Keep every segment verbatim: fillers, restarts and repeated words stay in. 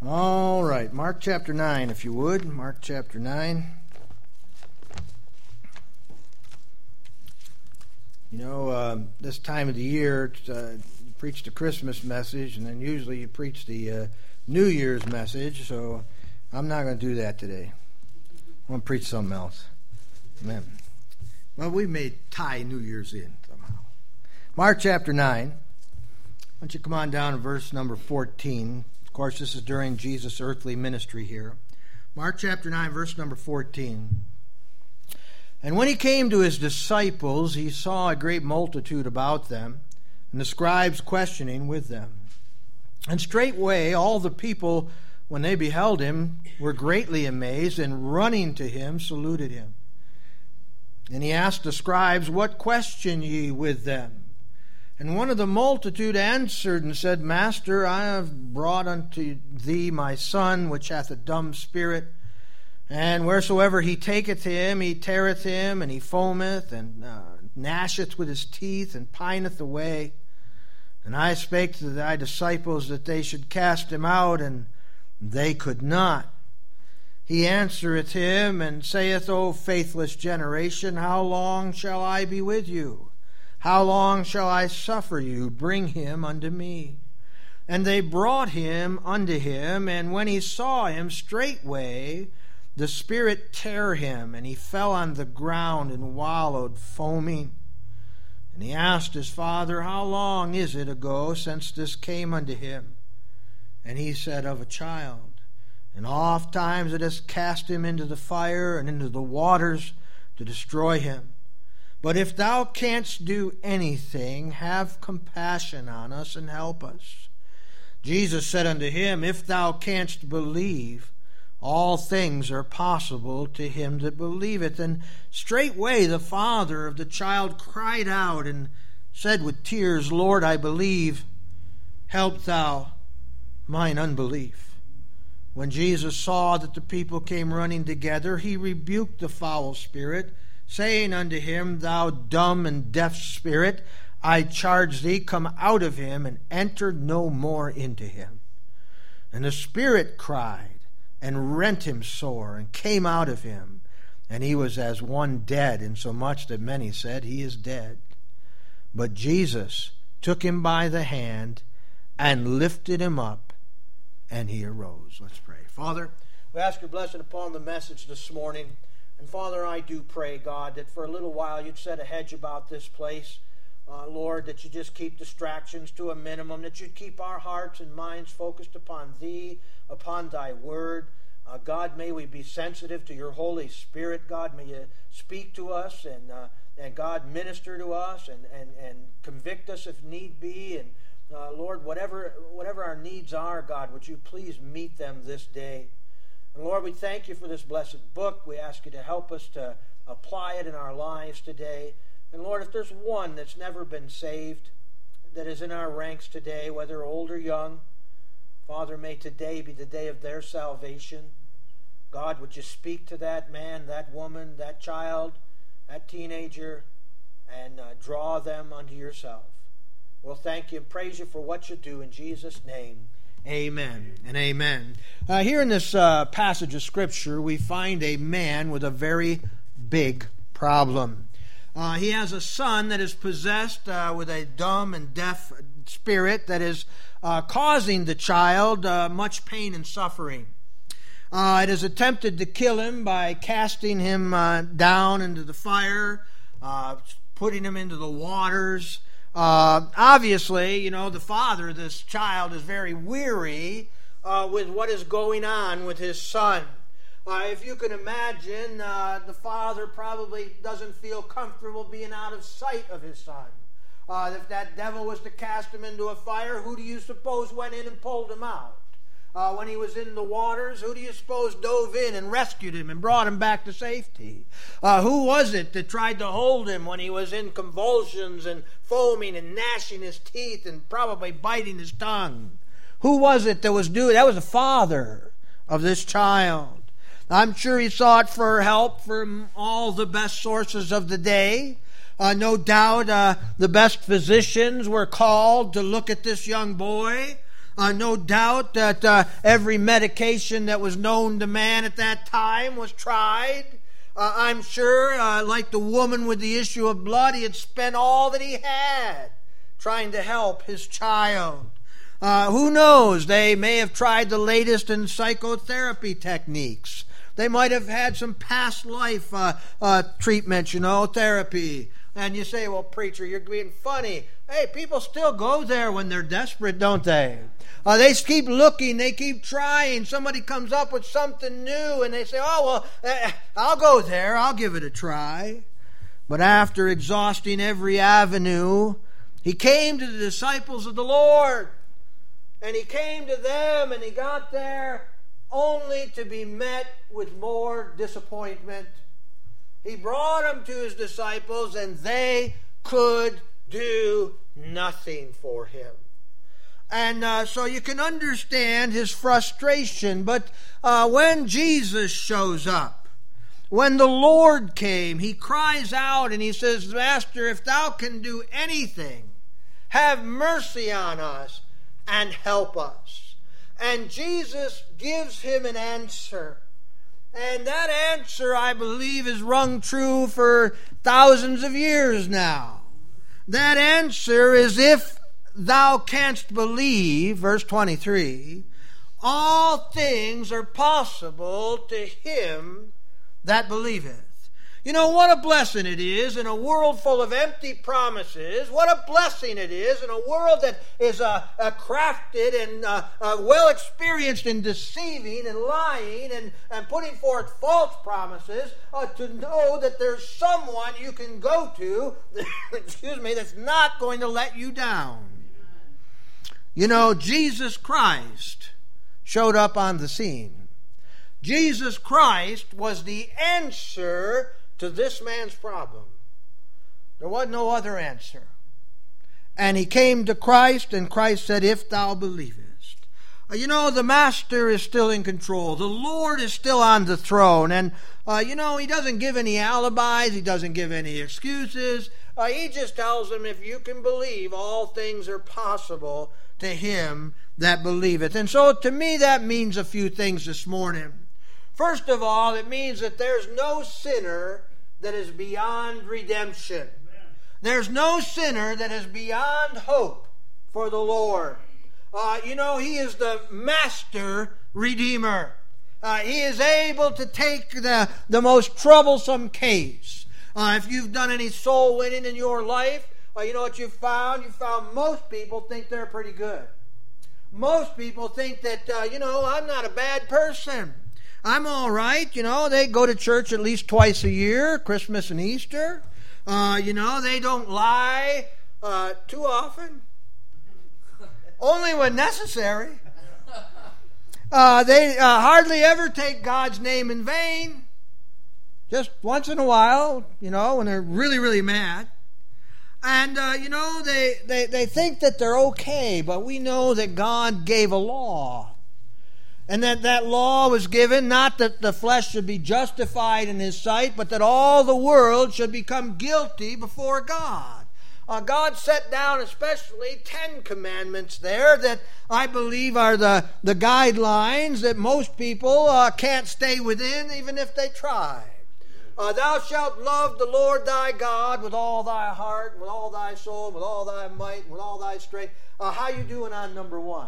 All right, Mark chapter nine, if you would. Mark chapter nine. You know, uh, this time of the year, uh, you preach the Christmas message, and then usually you preach the uh, New Year's message, so I'm not going to do that today. I'm going to preach something else. Amen. Well, we may tie New Year's in somehow. Mark chapter nine. Why don't you come on down to verse number fourteen. Of course, this is during Jesus' earthly ministry here. Mark chapter nine, verse number fourteen. And when he came to his disciples, he saw a great multitude about them, and the scribes questioning with them. And straightway all the people, when they beheld him, were greatly amazed, and running to him, saluted him. And he asked the scribes, What question ye with them? And one of the multitude answered and said, Master, I have brought unto thee my son, which hath a dumb spirit. And wheresoever he taketh him, he teareth him, and he foameth, and uh, gnasheth with his teeth, and pineth away. And I spake to thy disciples that they should cast him out, and they could not. He answereth him, and saith, O faithless generation, how long shall I be with you? How long shall I suffer you? Bring him unto me. And they brought him unto him, and when he saw him, straightway the spirit tare him, and he fell on the ground and wallowed, foaming. And he asked his father, How long is it ago since this came unto him? And he said, Of a child. And oft times it has cast him into the fire and into the waters to destroy him. But if thou canst do anything, have compassion on us and help us. Jesus said unto him, If thou canst believe, all things are possible to him that believeth. And straightway the father of the child cried out and said with tears, Lord, I believe, help thou mine unbelief. When Jesus saw that the people came running together, he rebuked the foul spirit, saying unto him, Thou dumb and deaf spirit, I charge thee, come out of him, and enter no more into him. And the spirit cried, and rent him sore, and came out of him. And he was as one dead, insomuch that many said, He is dead. But Jesus took him by the hand, and lifted him up, and he arose. Let's pray. Father, we ask your blessing upon the message this morning. And Father, I do pray, God, that for a little while you'd set a hedge about this place. Uh, Lord, that you just keep distractions to a minimum, that you'd keep our hearts and minds focused upon thee, upon thy word. Uh, God, may we be sensitive to your Holy Spirit. God, may you speak to us, and uh, and God, minister to us, and, and, and convict us if need be. And uh, Lord, whatever whatever our needs are, God, would you please meet them this day. And Lord, we thank you for this blessed book. We ask you to help us to apply it in our lives today. And Lord, if there's one that's never been saved, that is in our ranks today, whether old or young, Father, may today be the day of their salvation. God, would you speak to that man, that woman, that child, that teenager, and uh, draw them unto yourself. Well, thank you and praise you for what you do in Jesus' name. Amen and amen. Uh, here in this uh, passage of Scripture, we find a man with a very big problem. Uh, he has a son that is possessed uh, with a dumb and deaf spirit that is uh, causing the child uh, much pain and suffering. Uh, it has attempted to kill him by casting him uh, down into the fire, uh, putting him into the waters. Uh, obviously, you know, the father of this child is very weary uh, with what is going on with his son. Uh, if you can imagine, uh, the father probably doesn't feel comfortable being out of sight of his son. Uh, if that devil was to cast him into a fire, who do you suppose went in and pulled him out? Uh, when he was in the waters, who do you suppose dove in and rescued him and brought him back to safety? Uh, who was it that tried to hold him when he was in convulsions and foaming and gnashing his teeth and probably biting his tongue? Who was it that was doing? That was the father of this child. I'm sure he sought for help from all the best sources of the day. Uh, no doubt uh, the best physicians were called to look at this young boy. Uh, no doubt that uh, every medication that was known to man at that time was tried. Uh, I'm sure, uh, like the woman with the issue of blood, he had spent all that he had trying to help his child. Uh, who knows? They may have tried the latest in psychotherapy techniques. They might have had some past life uh, uh, treatments, you know, therapy. And you say, well, preacher, you're being funny. Hey, people still go there when they're desperate, don't they? Uh, they keep looking, they keep trying. Somebody comes up with something new and they say, oh, well, uh, I'll go there, I'll give it a try. But after exhausting every avenue, he came to the disciples of the Lord. And he came to them and he got there only to be met with more disappointment. He brought them to his disciples and they could do nothing for him. And uh, so you can understand his frustration. But uh, when Jesus shows up, when the Lord came, he cries out and he says, Master, if thou can do anything, have mercy on us and help us. And Jesus gives him an answer. And that answer, I believe, is rung true for thousands of years now. That answer is, if thou canst believe, verse twenty-three, all things are possible to him that believeth. You know, what a blessing it is in a world full of empty promises. What a blessing it is in a world that is uh, uh, crafted and uh, uh, well experienced in deceiving and lying and, and putting forth false promises, uh, to know that there's someone you can go to, excuse me, that's not going to let you down. You know, Jesus Christ showed up on the scene. Jesus Christ was the answer to this man's problem. There was no other answer. And he came to Christ, and Christ said, if thou believest. Uh, you know, the Master is still in control. The Lord is still on the throne. And, uh, you know, he doesn't give any alibis. He doesn't give any excuses. Uh, he just tells them, if you can believe, all things are possible to him that believeth. And so to me that means a few things this morning. First of all, it means that there's no sinner that is beyond redemption. Amen. There's no sinner that is beyond hope for the Lord. Uh, you know, he is the master redeemer. Uh, he is able to take the, the most troublesome case. Uh, if you've done any soul winning in your life, uh, you know what you've found? You found most people think they're pretty good. Most people think that, uh, you know, I'm not a bad person. I'm all right, you know, they go to church at least twice a year, Christmas and Easter. Uh, you know, they don't lie uh, too often. Only when necessary. Uh, they uh, hardly ever take God's name in vain. Just once in a while, you know, when they're really, really mad. And, uh, you know, they, they, they think that they're okay, but we know that God gave a law. And that that law was given not that the flesh should be justified in his sight, but that all the world should become guilty before God. Uh, God set down especially ten commandments there that I believe are the, the guidelines that most people uh, can't stay within even if they try. Uh, Thou shalt love the Lord thy God with all thy heart, with all thy soul, with all thy might, with all thy strength. Uh, how you doing on number one?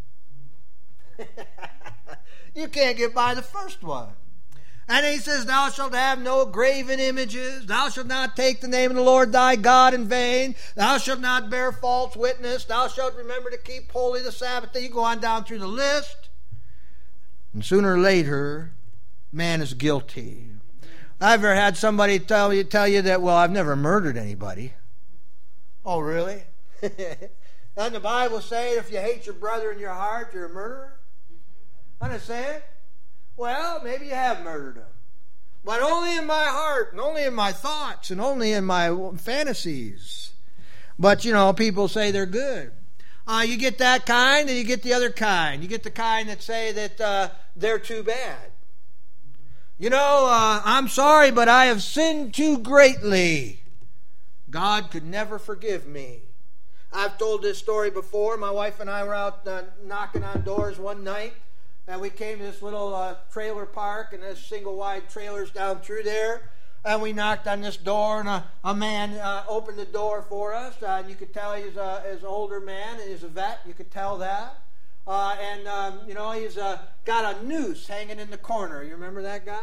You can't get by the first one. And he says, thou shalt have no graven images. Thou shalt not take the name of the Lord thy God in vain. Thou shalt not bear false witness. Thou shalt remember to keep holy the Sabbath day. You go on down through the list. And sooner or later, man is guilty. I've ever had somebody tell you, tell you that, well, I've never murdered anybody. Oh, really? Doesn't the Bible say if you hate your brother in your heart, you're a murderer? Understand? Well, maybe you have murdered him. But only in my heart, and only in my thoughts, and only in my fantasies. But, you know, people say they're good. Uh, you get that kind, and you get the other kind. You get the kind that say that uh, they're too bad. You know, uh, I'm sorry, but I have sinned too greatly. God could never forgive me. I've told this story before. My wife and I were out uh, knocking on doors one night, and we came to this little uh, trailer park, and there's single-wide trailers down through there. And we knocked on this door, and a, a man uh, opened the door for us. Uh, and you could tell he was, a, he was an older man, and he's a vet. You could tell that. Uh, and, um, you know, he's uh, got a noose hanging in the corner. You remember that guy?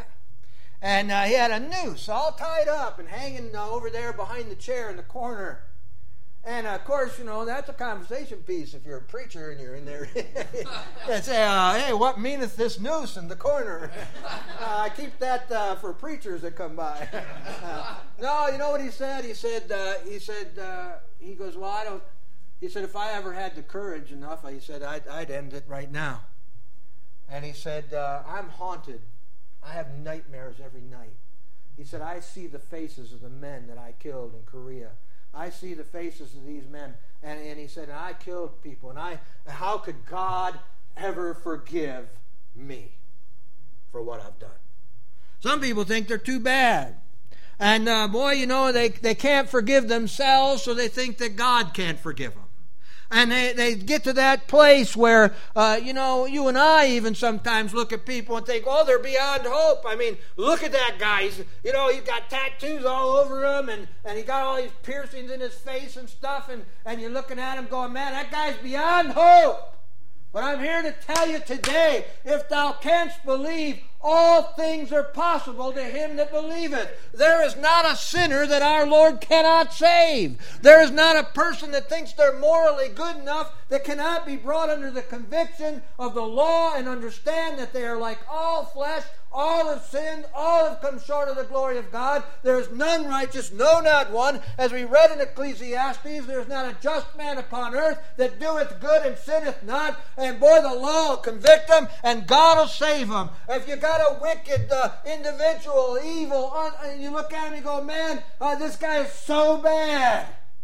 And uh, he had a noose all tied up and hanging uh, over there behind the chair in the corner. And, uh, of course, you know, that's a conversation piece if you're a preacher and you're in there. And say, uh, hey, what meaneth this noose in the corner? uh, I keep that uh, for preachers that come by. uh, no, you know what he said? He said, uh, he said, uh, he goes, well, I don't, he said, if I ever had the courage enough, he said, I'd, I'd end it right now. And he said, uh, I'm haunted. I have nightmares every night. He said, I see the faces of the men that I killed in Korea. I see the faces of these men. And, and he said, I killed people. And I, how could God ever forgive me for what I've done? Some people think they're too bad. And uh, boy, you know, they, they can't forgive themselves, so they think that God can't forgive them. And they, they get to that place where, uh, you know, you and I even sometimes look at people and think, oh, they're beyond hope. I mean, look at that guy. He's, you know, he's got tattoos all over him, and, and he got all these piercings in his face and stuff, and, and you're looking at him going, man, that guy's beyond hope. But I'm here to tell you today, if thou canst believe, all things are possible to him that believeth. There is not a sinner that our Lord cannot save. There is not a person that thinks they're morally good enough that cannot be brought under the conviction of the law and understand that they are like all flesh. All have sinned, all have come short of the glory of God. There is none righteous, no, not one. As we read in Ecclesiastes, there is not a just man upon earth that doeth good and sinneth not. And boy, the law will convict them, and God will save them. If you got a wicked uh, individual, evil, un- and you look at him and you go, man, uh, this guy is so bad.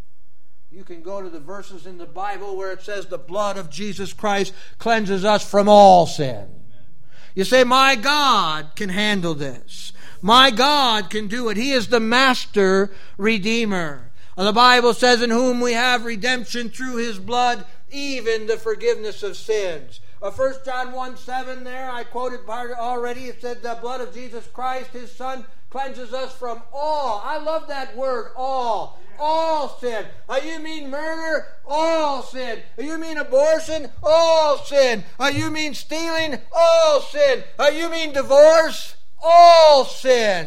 You can go to the verses in the Bible where it says the blood of Jesus Christ cleanses us from all sin. You say, my God can handle this. My God can do it. He is the master redeemer. And the Bible says, in whom we have redemption through his blood, even the forgiveness of sins. Uh, First John one seven there, I quoted part already. It said, the blood of Jesus Christ, his Son, cleanses us from all. I love that word, all. All sin. Uh, you mean murder? All sin. Uh, you mean abortion? All sin. Uh, you mean stealing? All sin. Uh, you mean divorce? All sin.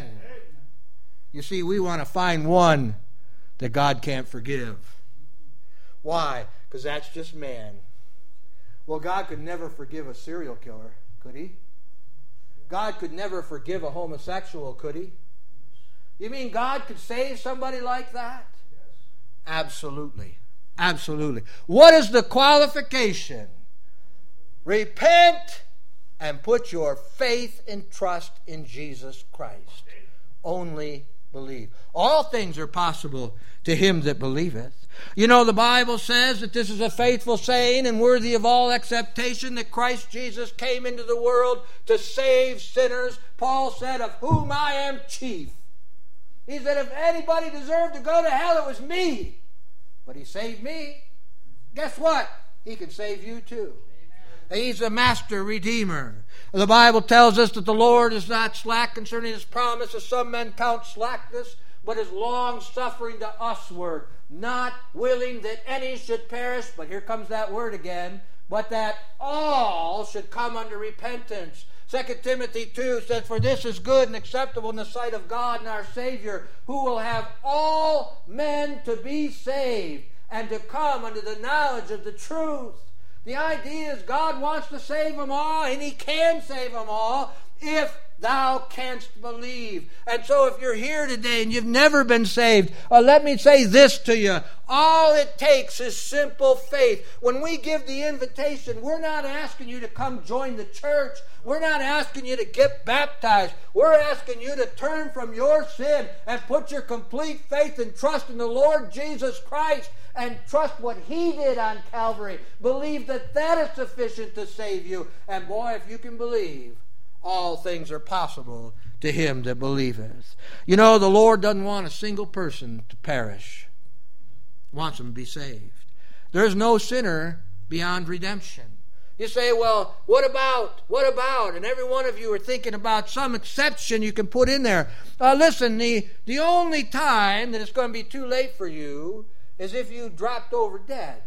You see, we want to find one that God can't forgive. Why? Because that's just man. Well, God could never forgive a serial killer, could he? God could never forgive a homosexual, could he? You mean God could save somebody like that? Absolutely. Absolutely. What is the qualification? Repent and put your faith and trust in Jesus Christ. Only believe. All things are possible to him that believeth. You know, the Bible says that this is a faithful saying and worthy of all acceptation, that Christ Jesus came into the world to save sinners. Paul said, of whom I am chief. He said, if anybody deserved to go to hell, it was me. But he saved me. Guess what? He can save you too. Amen. He's a master redeemer. The Bible tells us that the Lord is not slack concerning his promise, as some men count slackness, but is long-suffering to usward, not willing that any should perish. But here comes that word again. But that all should come unto repentance. Second Timothy two says, for this is good and acceptable in the sight of God and our Savior, who will have all men to be saved and to come unto the knowledge of the truth. The idea is God wants to save them all, and he can save them all if thou canst believe. And so if you're here today and you've never been saved, uh, let me say this to you. All it takes is simple faith. When we give the invitation, we're not asking you to come join the church. We're not asking you to get baptized. We're asking you to turn from your sin and put your complete faith and trust in the Lord Jesus Christ and trust what he did on Calvary. Believe that that is sufficient to save you. And boy, if you can believe, all things are possible to him that believeth. You know, the Lord doesn't want a single person to perish. He wants them to be saved. There's no sinner beyond redemption. You say, well, what about, what about? And every one of you are thinking about some exception you can put in there. Uh, listen, the, the only time that it's going to be too late for you is if you dropped over dead.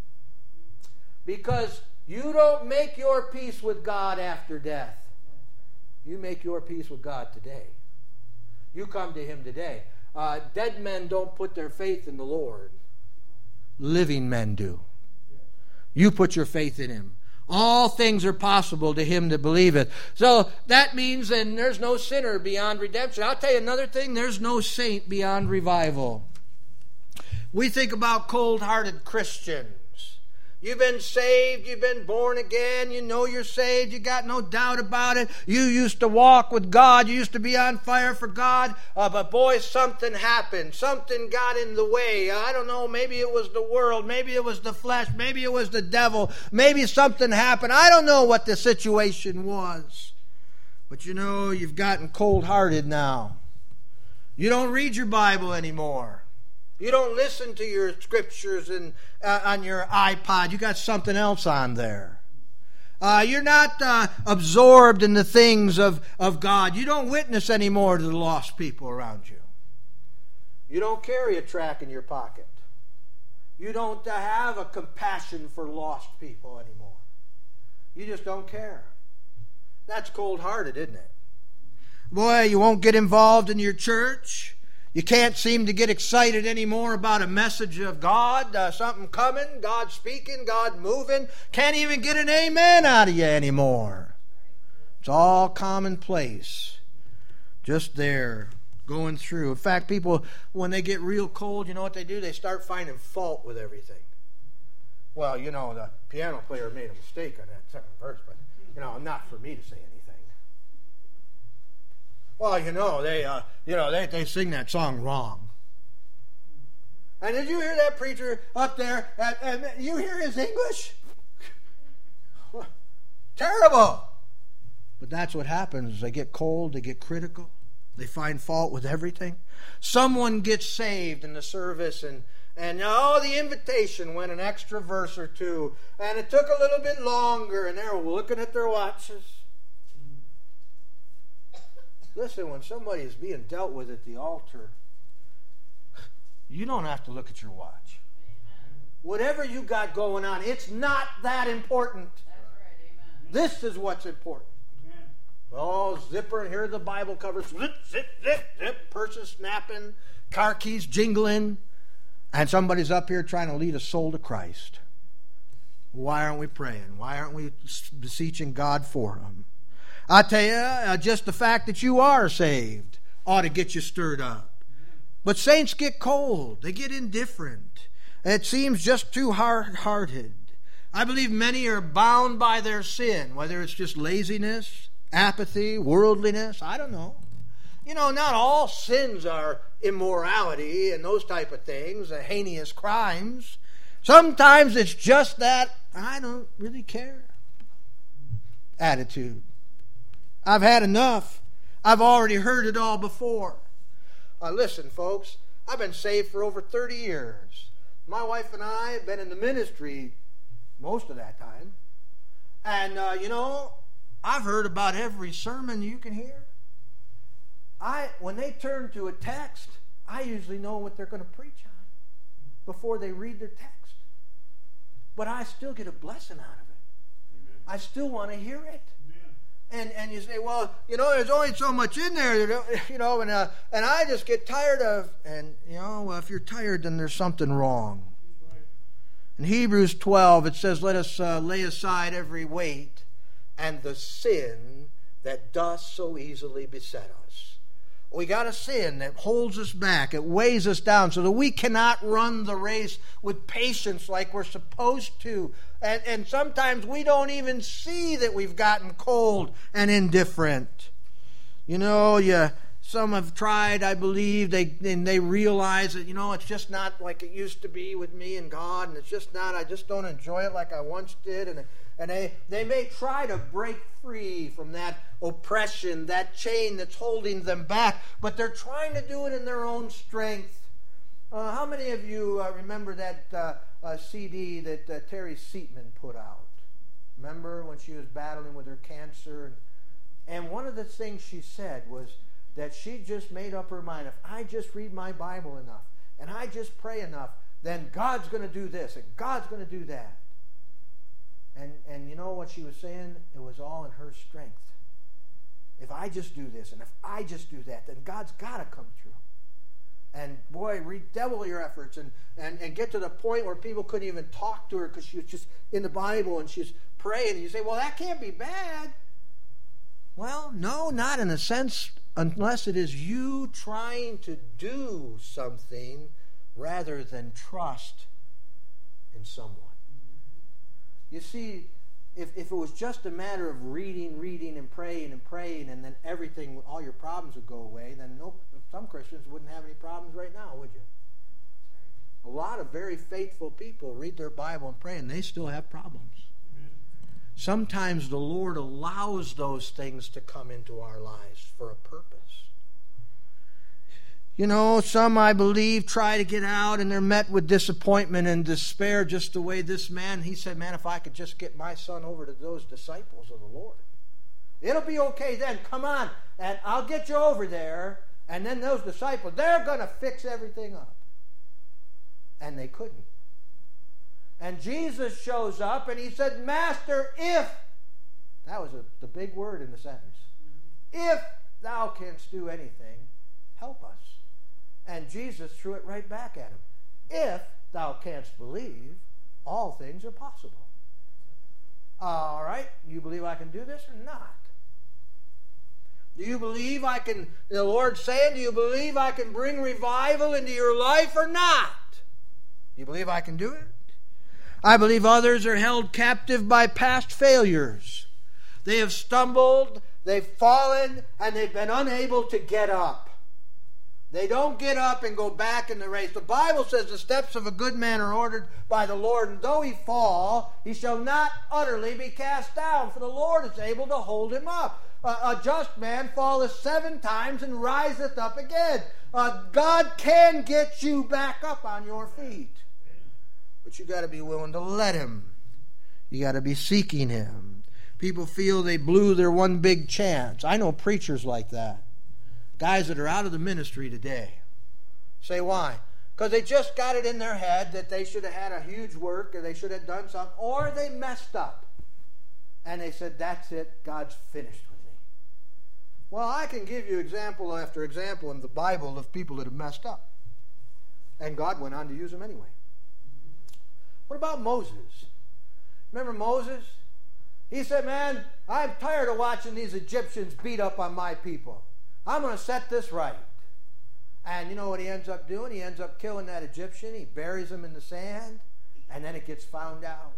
Because you don't make your peace with God after death. You make your peace with God today. You come to Him today. Uh, dead men don't put their faith in the Lord. Living men do. You put your faith in Him. All things are possible to him that believeth. So that means then there's no sinner beyond redemption. I'll tell you another thing. There's no saint beyond revival. We think about cold-hearted Christians. You've been saved. You've been born again. You know you're saved. You got no doubt about it. You used to walk with God. You used to be on fire for God. Uh, but boy, something happened. Something got in the way. I don't know. Maybe it was the world. Maybe it was the flesh. Maybe it was the devil. Maybe something happened. I don't know what the situation was. But you know, you've gotten cold-hearted now. You don't read your Bible anymore. You don't listen to your scriptures and, uh, on your iPod. You got something else on there. Uh, you're not uh, absorbed in the things of, of God. You don't witness anymore to the lost people around you. You don't carry a tract in your pocket. You don't uh, have a compassion for lost people anymore. You just don't care. That's cold-hearted, isn't it? Boy, you won't get involved in your church. You can't seem to get excited anymore about a message of God, uh, something coming, God speaking, God moving. Can't even get an amen out of you anymore. It's all commonplace. Just there, going through. In fact, people, when they get real cold, you know what they do? They start finding fault with everything. Well, you know, the piano player made a mistake on that second verse, but, you know, not for me to say anything. Well, you know, they, uh, you know, they, they sing that song wrong. And did you hear that preacher up there? And, and you hear his English? Terrible. But that's what happens. They get cold. They get critical. They find fault with everything. Someone gets saved in the service, and and oh, the invitation went an extra verse or two, and it took a little bit longer, and they're looking at their watches. Listen, when somebody is being dealt with at the altar, you don't have to look at your watch. Amen. Whatever you got going on, it's not that important. That's right. Amen. This is what's important. Amen. Oh, zipper, and here are the Bible covers. Zip, zip, zip, zip, purses snapping, car keys jingling, and somebody's up here trying to lead a soul to Christ. Why aren't we praying? Why aren't we beseeching God for them? I tell you, uh, just the fact that you are saved ought to get you stirred up. But saints get cold. They get indifferent. It seems just too hard-hearted. I believe many are bound by their sin, whether it's just laziness, apathy, worldliness, I don't know. You know, not all sins are immorality and those type of things, uh, heinous crimes. Sometimes it's just that I don't really care attitude. I've had enough. I've already heard it all before. Uh, listen, folks, I've been saved for over thirty years. My wife and I have been in the ministry most of that time. And, uh, you know, I've heard about every sermon you can hear. I, when they turn to a text, I usually know what they're going to preach on before they read their text. But I still get a blessing out of it. Amen. I still want to hear it. And and you say, well, you know, there's only so much in there, you know, and uh, and I just get tired of, and, you know, well, if you're tired, then there's something wrong. In Hebrews twelve, it says, let us uh, lay aside every weight and the sin that doth so easily beset us. We got a sin that holds us back. It weighs us down so that we cannot run the race with patience like we're supposed to. And, and sometimes we don't even see that we've gotten cold and indifferent. You know, you, some have tried, I believe, they and they realize that, you know, it's just not like it used to be with me and God, and it's just not, I just don't enjoy it like I once did. And And they, they may try to break free from that oppression, that chain that's holding them back, but they're trying to do it in their own strength. Uh, how many of you uh, remember that uh, a C D that uh, Terry Seatman put out. Remember when she was battling with her cancer? And, and one of the things she said was that she just made up her mind, if I just read my Bible enough, and I just pray enough, then God's going to do this, and God's going to do that. And, and you know what she was saying? It was all in her strength. If I just do this, and if I just do that, then God's got to come through. And boy, redouble your efforts and, and, and get to the point where people couldn't even talk to her because she was just in the Bible and she's praying. And you say, well, that can't be bad. Well, no, not in a sense, unless it is you trying to do something rather than trust in someone. You see, if, if it was just a matter of reading, reading, and praying and praying, and then everything, all your problems would go away, then no, some Christians wouldn't have any problems right now, would you? A lot of very faithful people read their Bible and pray, and they still have problems. Sometimes the Lord allows those things to come into our lives for a purpose. You know, some, I believe, try to get out and they're met with disappointment and despair just the way this man, he said, man, if I could just get my son over to those disciples of the Lord, it'll be okay then. Come on, and I'll get you over there. And then those disciples, they're going to fix everything up. And they couldn't. And Jesus shows up and he said, Master, if, that was a, the big word in the sentence, if thou canst do anything, help us. And Jesus threw it right back at him. If thou canst believe, all things are possible. All right, you believe I can do this or not? Do you believe I can, the Lord's saying, do you believe I can bring revival into your life or not? Do you believe I can do it? I believe others are held captive by past failures. They have stumbled, they've fallen, and they've been unable to get up. They don't get up and go back in the race. The Bible says the steps of a good man are ordered by the Lord, and though he fall, he shall not utterly be cast down, for the Lord is able to hold him up. Uh, a just man falleth seven times and riseth up again. Uh, God can get you back up on your feet. But you got to be willing to let him. You got to be seeking him. People feel they blew their one big chance. I know preachers like that. Guys that are out of the ministry today. Say why? Because they just got it in their head that they should have had a huge work or they should have done something, or they messed up. And they said, that's it, God's finished with me. Well, I can give you example after example in the Bible of people that have messed up. And God went on to use them anyway. What about Moses? Remember Moses? He said, man, I'm tired of watching these Egyptians beat up on my people. I'm going to set this right. And you know what he ends up doing? He ends up killing that Egyptian. He buries him in the sand. And then it gets found out.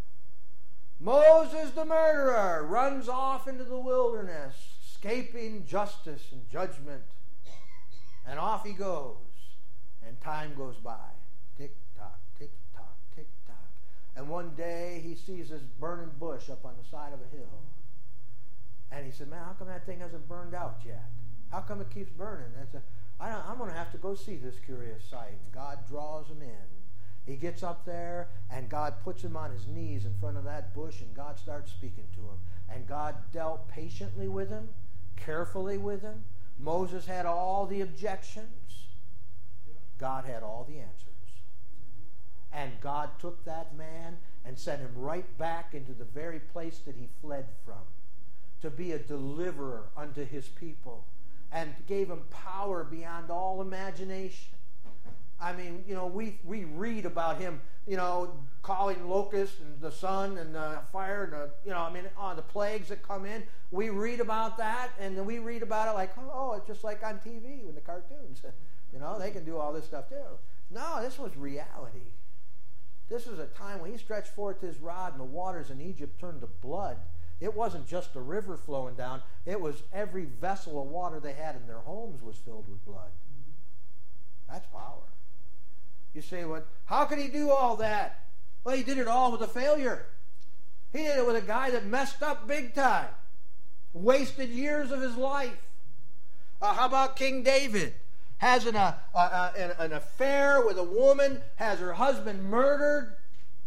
Moses the murderer runs off into the wilderness, escaping justice and judgment. And off he goes. And time goes by. Tick-tock, tick-tock, tick-tock. And one day he sees this burning bush up on the side of a hill. And he said, man, how come that thing hasn't burned out yet? How come it keeps burning? That's a, I don't, I'm going to have to go see this curious sight. And God draws him in. He gets up there, and God puts him on his knees in front of that bush, and God starts speaking to him. And God dealt patiently with him, carefully with him. Moses had all the objections. God had all the answers. And God took that man and sent him right back into the very place that he fled from, to be a deliverer unto his people. And gave him power beyond all imagination. I mean, you know, we we read about him, you know, calling locusts and the sun and the fire and the, you know, I mean, oh, the plagues that come in. We read about that, and then we read about it like, oh, it's just like on T V with the cartoons. You know, they can do all this stuff too. No, this was reality. This was a time when he stretched forth his rod and the waters in Egypt turned to blood. It wasn't just the river flowing down. It was every vessel of water they had in their homes was filled with blood. That's power. You say, well, how could he do all that? Well, he did it all with a failure. He did it with a guy that messed up big time. Wasted years of his life. Uh, how about King David? Has an, uh, uh, an, an affair with a woman, has her husband murdered,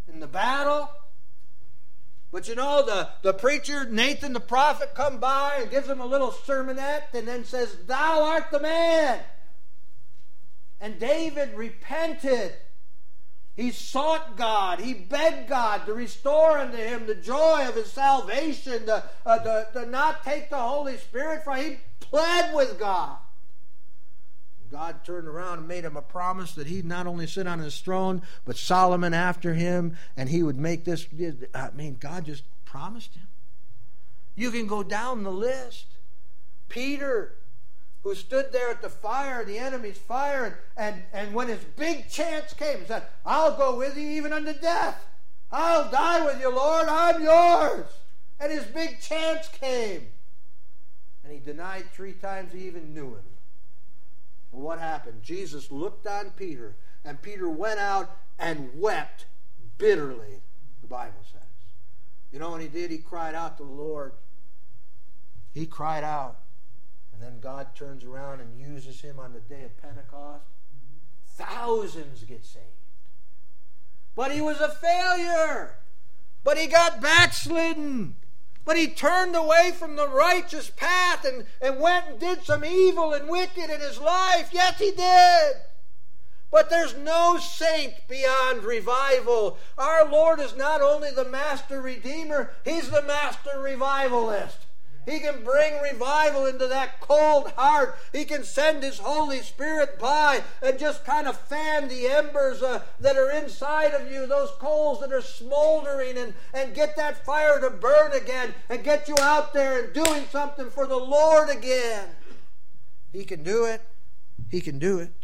in the battle. But you know, the, the preacher, Nathan the prophet, come by and gives him a little sermonette and then says, "Thou art the man." And David repented. He sought God. He begged God to restore unto him the joy of his salvation, to, uh, to, to not take the Holy Spirit from him. He pled with God. God turned around and made him a promise that he'd not only sit on his throne, but Solomon after him, and he would make this. I mean, God just promised him. You can go down the list. Peter, who stood there at the fire, the enemy's fire, and, and, and when his big chance came, he said, "I'll go with you even unto death. I'll die with you, Lord. I'm yours." And his big chance came. And he denied three times he even knew him. Well, what happened? Jesus looked on Peter, and Peter went out and wept bitterly, the Bible says. You know what he did? He cried out to the Lord. He cried out. And then God turns around and uses him on the day of Pentecost. Thousands get saved. But he was a failure. But he got backslidden. But he turned away from the righteous path and, and went and did some evil and wicked in his life. Yes, he did. But there's no saint beyond revival. Our Lord is not only the master redeemer, he's the master revivalist. He can bring revival into that cold heart. He can send his Holy Spirit by and just kind of fan the embers uh, that are inside of you, those coals that are smoldering, and, and get that fire to burn again and get you out there and doing something for the Lord again. He can do it. He can do it.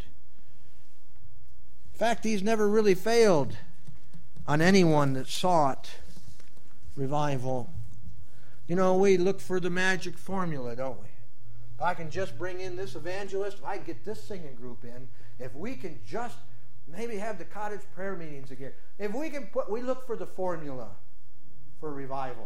In fact, he's never really failed on anyone that sought revival. You know, we look for the magic formula, don't we? If I can just bring in this evangelist, if I can get this singing group in, if we can just maybe have the cottage prayer meetings again, if we can put, we look for the formula for revival.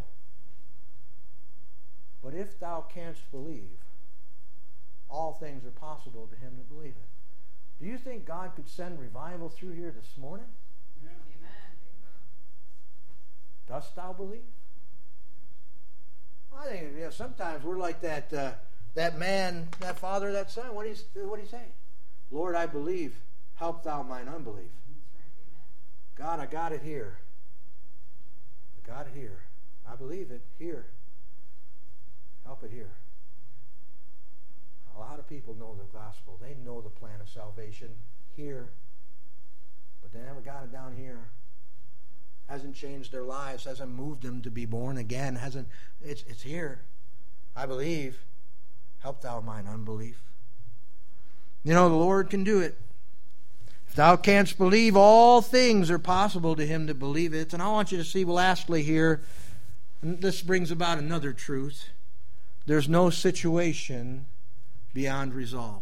But if thou canst believe, all things are possible to him that believeth. Do you think God could send revival through here this morning? Yeah. Amen. Dost thou believe? I think, you know, sometimes we're like that uh, that man, that father, that son. What do you what do you say? Lord, I believe. Help thou mine unbelief. God, I got it here. I got it here. I believe it here. Help it here. A lot of people know the gospel. They know the plan of salvation here, but they never got it down here. Hasn't changed their lives, hasn't moved them to be born again, hasn't it's it's here. I believe. Help thou mine unbelief. You know, the Lord can do it. If thou canst believe, all things are possible to him that believeth. And I want you to see lastly here, and this brings about another truth. There's no situation beyond resolve.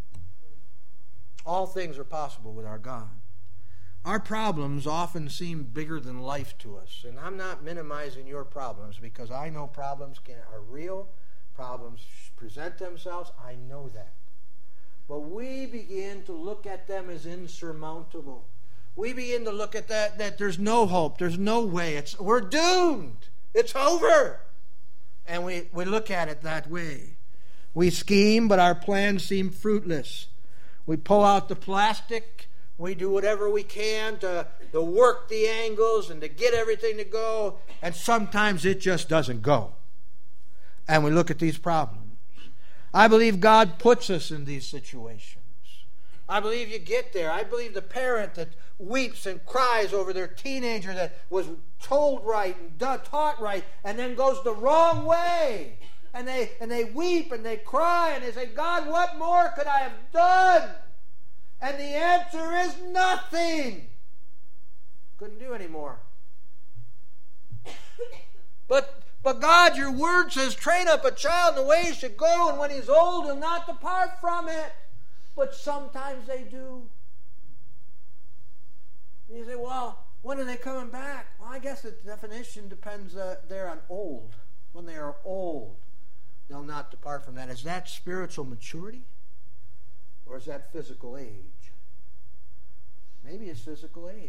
All things are possible with our God. Our problems often seem bigger than life to us. And I'm not minimizing your problems, because I know problems can, are real. Problems present themselves. I know that. But we begin to look at them as insurmountable. We begin to look at that, that there's no hope. There's no way. It's, we're doomed. It's over. And we, we look at it that way. We scheme, but our plans seem fruitless. We pull out the plastic. We do whatever we can to, to work the angles and to get everything to go. And sometimes it just doesn't go. And we look at these problems. I believe God puts us in these situations. I believe you get there. I believe the parent that weeps and cries over their teenager that was told right and taught right and then goes the wrong way. And they, and they weep and they cry and they say, God, what more could I have done? And the answer is nothing. Couldn't do any more. But, but God, your word says, train up a child in the way he should go, and when he's old, he'll not depart from it. But sometimes they do. And you say, well, when are they coming back? Well, I guess the definition depends uh, there on old. When they are old, they'll not depart from that. Is that spiritual maturity? Or is that physical age? Maybe it's physical age.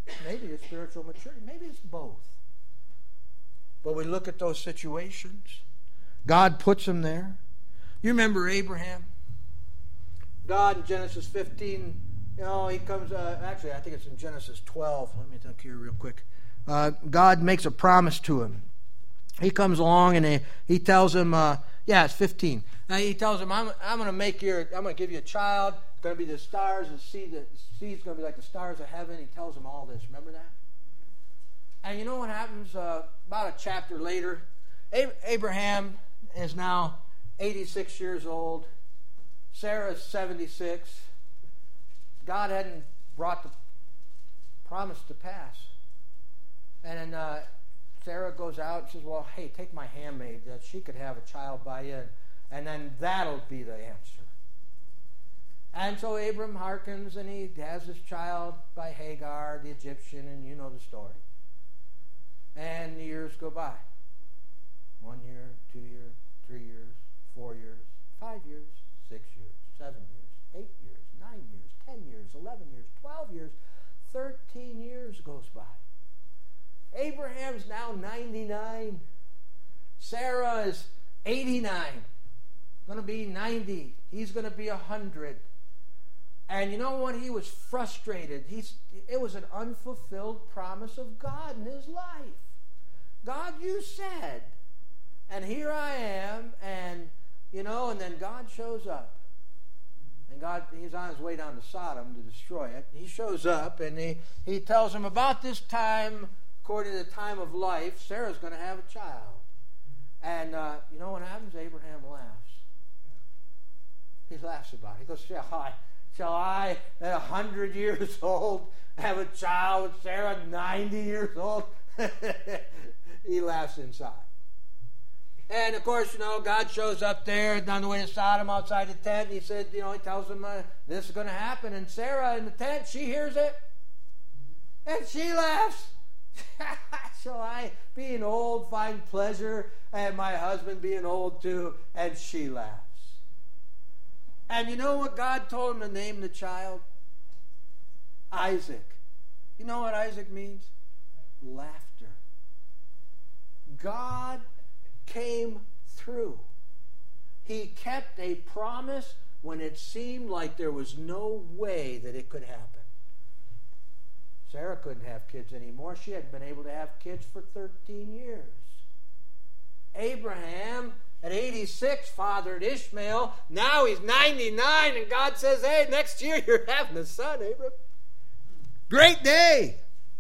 Maybe it's spiritual maturity. Maybe it's both. But we look at those situations. God puts them there. You remember Abraham? God in Genesis fifteen, you know, he comes, uh, actually I think it's in Genesis twelve. Let me think here real quick. Uh, God makes a promise to him. He comes along and he, he tells him, uh, yeah, it's fifteen. Now he tells him, I'm, I'm going to make your, I'm going to give you a child. It's going to be the stars, the seed, the seed's going to be like the stars of heaven. He tells him all this. Remember that? And you know what happens? Uh, about a chapter later, Abraham is now eighty-six years old. Sarah is seventy-six. God hadn't brought the promise to pass. And then uh, Sarah goes out and says, well, hey, take my handmaid. Uh, she could have a child by you. And then that'll be the answer. And so Abram hearkens and he has this child by Hagar, the Egyptian, and you know the story. And the years go by. One year, two years, three years, four years, five years, six years, seven years, eight years, nine years, ten years, eleven years, twelve years, thirteen years goes by. Abraham's now ninety-nine. Sarah is eighty-nine. Going to be ninety. He's going to be one hundred. And you know what? He was frustrated. He's, it was an unfulfilled promise of God in his life. God, you said. And here I am. And, you know, and then God shows up. And God, he's on his way down to Sodom to destroy it. He shows up and he, he tells him about this time, according to the time of life, Sarah's going to have a child. And uh, you know what happens? Abraham laughs. He laughs about it. He goes, shall I, shall I at one hundred years old, have a child with Sarah, ninety years old? He laughs inside. And, of course, you know, God shows up there down the way to Sodom outside the tent. And he said, you know, he tells him uh, this is going to happen. And Sarah in the tent, she hears it. And she laughs. Shall I, being old, find pleasure, and my husband being old too? And she laughs. And you know what God told him to name the child? Isaac. You know what Isaac means? Laughter. God came through. He kept a promise when it seemed like there was no way that it could happen. Sarah couldn't have kids anymore. She hadn't been able to have kids for thirteen years. Abraham, at eighty-six, fathered Ishmael. Now he's ninety-nine, and God says, hey, next year you're having a son, Abraham. Great day.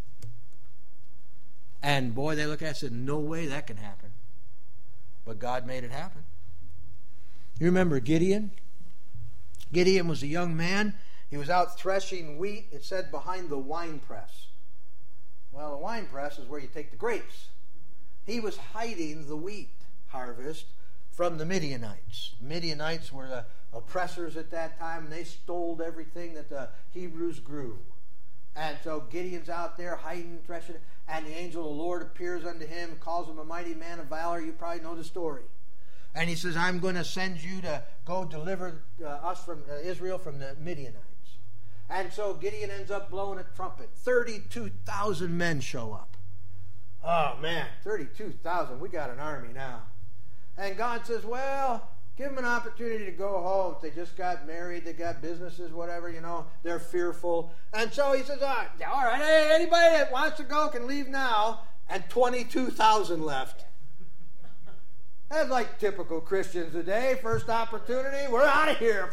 And boy, they look at it and said, no way that can happen. But God made it happen. You remember Gideon? Gideon was a young man. He was out threshing wheat, it said, behind the wine press. Well, the wine press is where you take the grapes. He was hiding the wheat harvest from the Midianites. The Midianites were the oppressors at that time, and they stole everything that the Hebrews grew. And so Gideon's out there hiding, threshing, and the angel of the Lord appears unto him, calls him a mighty man of valor. You probably know the story. And he says, I'm going to send you to go deliver uh, us from uh, Israel from the Midianites. And so Gideon ends up blowing a trumpet. thirty-two thousand men show up. Oh, man, thirty-two thousand. We got an army now. And God says, well, give them an opportunity to go home. They just got married. They got businesses, whatever, you know. They're fearful. And so he says, all right, all right, hey, anybody that wants to go can leave now. And twenty-two thousand left. That's like typical Christians today. First opportunity, we're out of here.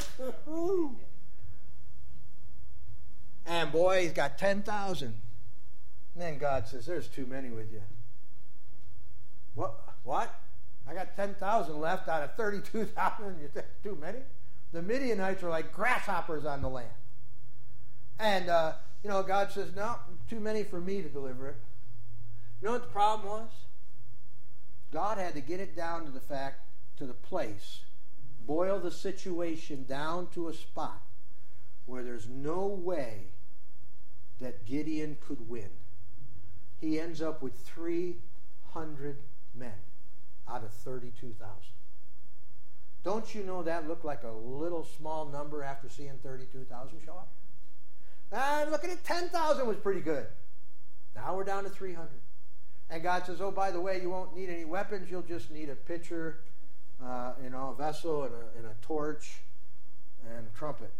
And boy, he's got ten thousand. And then God says, there's too many with you. What? What? I got ten thousand left out of thirty-two thousand. You think too many? The Midianites are like grasshoppers on the land. And, uh, you know, God says, no, too many for me to deliver it. You know what the problem was? God had to get it down to the fact, to the place, boil the situation down to a spot where there's no way that Gideon could win. He ends up with three hundred men out of thirty-two thousand. Don't you know that looked like a little small number after seeing thirty-two thousand show up? And looking at ten thousand was pretty good. Now we're down to three hundred. And God says, oh, by the way, you won't need any weapons. You'll just need a pitcher, uh, you know, a vessel and a, and a torch and a trumpet.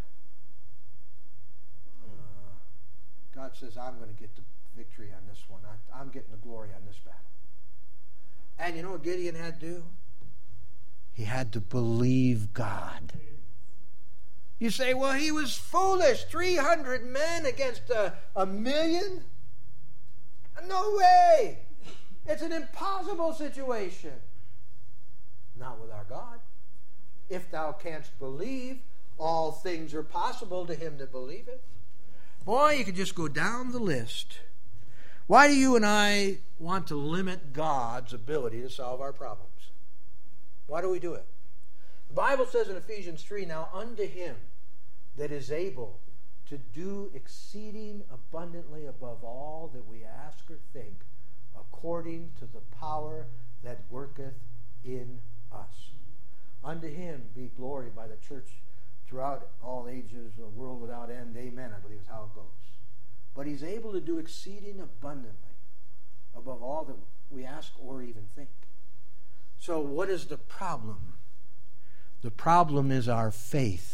Uh, God says, I'm going to get the victory on this one. I, I'm getting the glory on this battle. And you know what Gideon had to do? He had to believe God. You say, well, he was foolish. three hundred men against a, a million? No way. It's an impossible situation. Not with our God. If thou canst believe, all things are possible to him that believeth. Boy, you could just go down the list. Why do you and I want to limit God's ability to solve our problems? Why do we do it? The Bible says in Ephesians three, now unto him that is able to do exceeding abundantly above all that we ask or think, according to the power that worketh in us. Unto him be glory by the church throughout all ages, a world without end. Amen, I believe is how it goes. But he's able to do exceeding abundantly above all that we ask or even think. So what is the problem? The problem is our faith.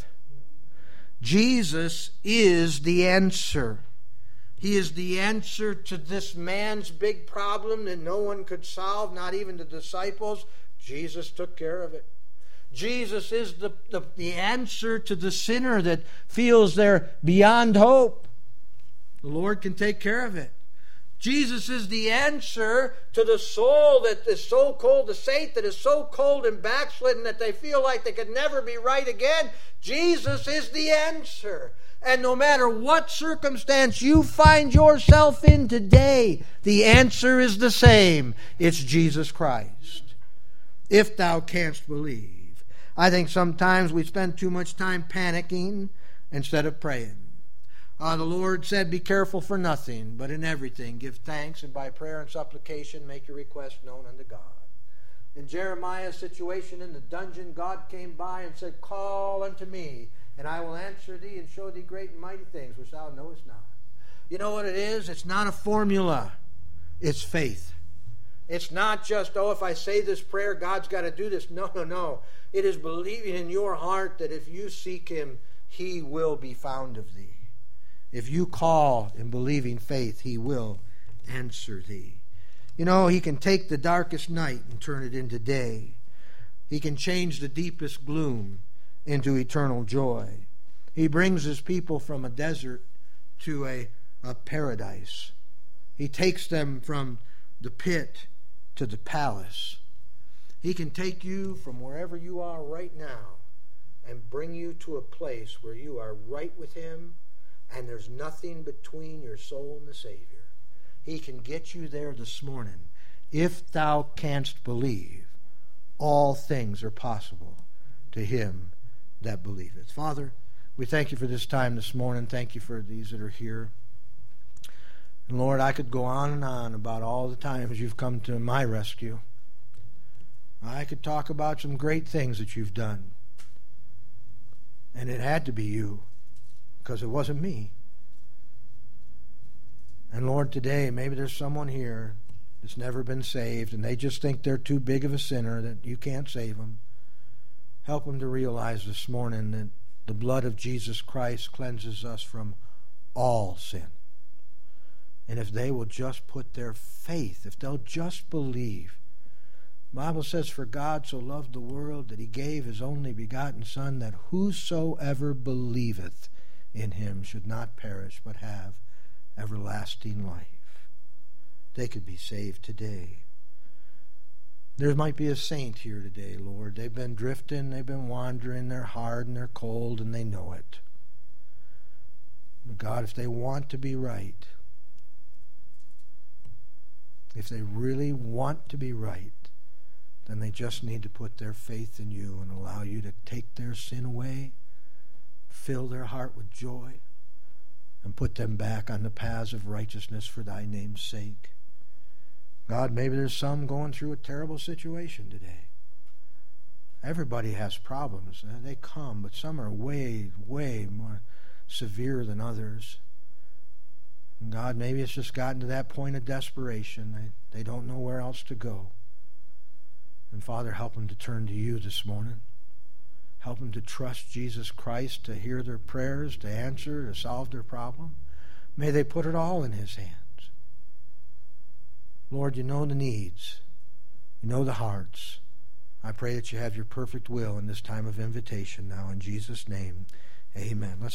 Jesus is the answer. He is the answer to this man's big problem that no one could solve, not even the disciples. Jesus took care of it. Jesus is the, the, the answer to the sinner that feels they're beyond hope. The Lord can take care of it. Jesus is the answer to the soul that is so cold, the saint that is so cold and backslidden that they feel like they could never be right again. Jesus is the answer. And no matter what circumstance you find yourself in today, the answer is the same. It's Jesus Christ. If thou canst believe. I think sometimes we spend too much time panicking instead of praying. Uh, the Lord said, be careful for nothing, but in everything give thanks, and by prayer and supplication make your request known unto God. In Jeremiah's situation in the dungeon, God came by and said, call unto me, and I will answer thee and show thee great and mighty things which thou knowest not. You know what it is? It's not a formula. It's faith. It's not just, oh, if I say this prayer, God's got to do this. No, no, no. It is believing in your heart that if you seek him, he will be found of thee. If you call in believing faith, he will answer thee. You know, he can take the darkest night and turn it into day. He can change the deepest gloom into eternal joy. He brings his people from a desert to a, a paradise. He takes them from the pit to the palace. He can take you from wherever you are right now and bring you to a place where you are right with him, and there's nothing between your soul and the Savior. He can get you there this morning. If thou canst believe, all things are possible to him that believeth. Father, we thank you for this time this morning. Thank you for these that are here. And Lord, I could go on and on about all the times you've come to my rescue. I could talk about some great things that you've done. And it had to be you, because it wasn't me. And Lord, today, maybe there's someone here that's never been saved, and they just think they're too big of a sinner, that you can't save them. Help them to realize this morning that the blood of Jesus Christ cleanses us from all sin. And if they will just put their faith, if they'll just believe. The Bible says, for God so loved the world that he gave his only begotten Son, that whosoever believeth in him should not perish, but have everlasting life. They could be saved today. There might be a saint here today, Lord. They've been drifting, they've been wandering, they're hard and they're cold, and they know it. But God, if they want to be right, if they really want to be right, then they just need to put their faith in you and allow you to take their sin away, fill their heart with joy, and put them back on the paths of righteousness for thy name's sake. God, maybe there's some going through a terrible situation today. Everybody has problems. They come, but some are way, way more severe than others. And God, maybe it's just gotten to that point of desperation. They, they don't know where else to go. And Father, help them to turn to you this morning. Help them to trust Jesus Christ to hear their prayers, to answer, to solve their problem. May they put it all in his hands. Lord, you know the needs. You know the hearts. I pray that you have your perfect will in this time of invitation now. In Jesus' name, amen. Let's